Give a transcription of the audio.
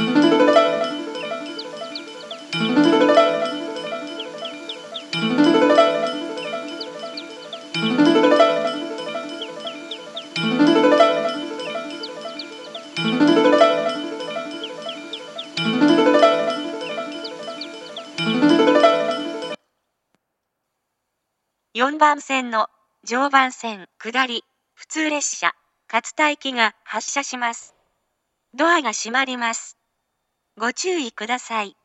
4番線の常磐線下り普通列車勝田行きが発車します。ドアが閉まります。ご注意ください。